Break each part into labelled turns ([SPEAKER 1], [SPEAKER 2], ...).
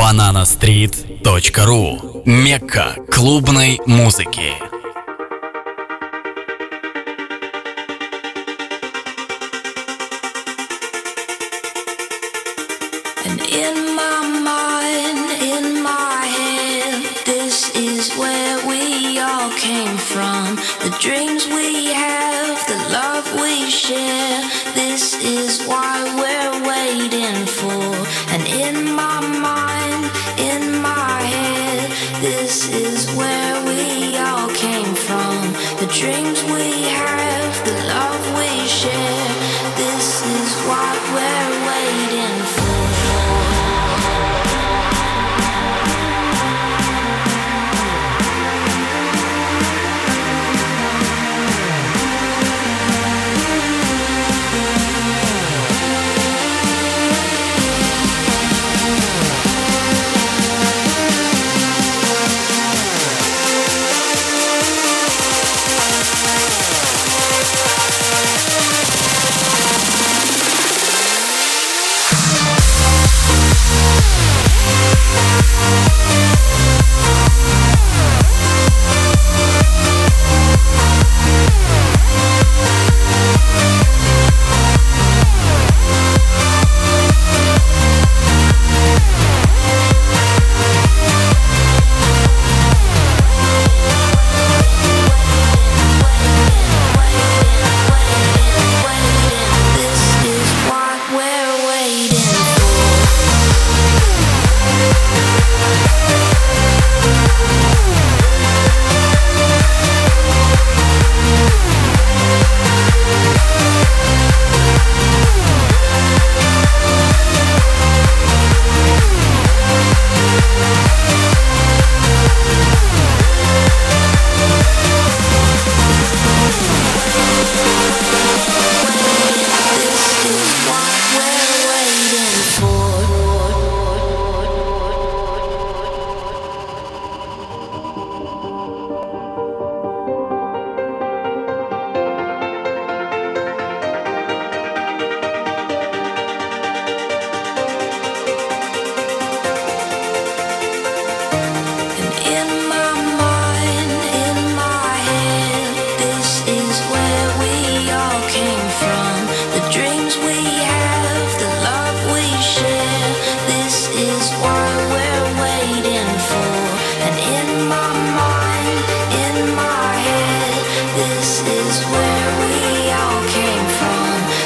[SPEAKER 1] bananastreet.ru. Мекка клубной музыки.
[SPEAKER 2] And in my mind, in my head, this is where we all came from. The dreams we have, the love we share, this is why we're waiting for. And in my mind, in my head, this is where we all came from. The dreams we have, the love we share, this is what we're waiting for.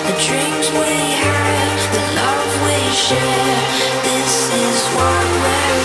[SPEAKER 2] This is what we're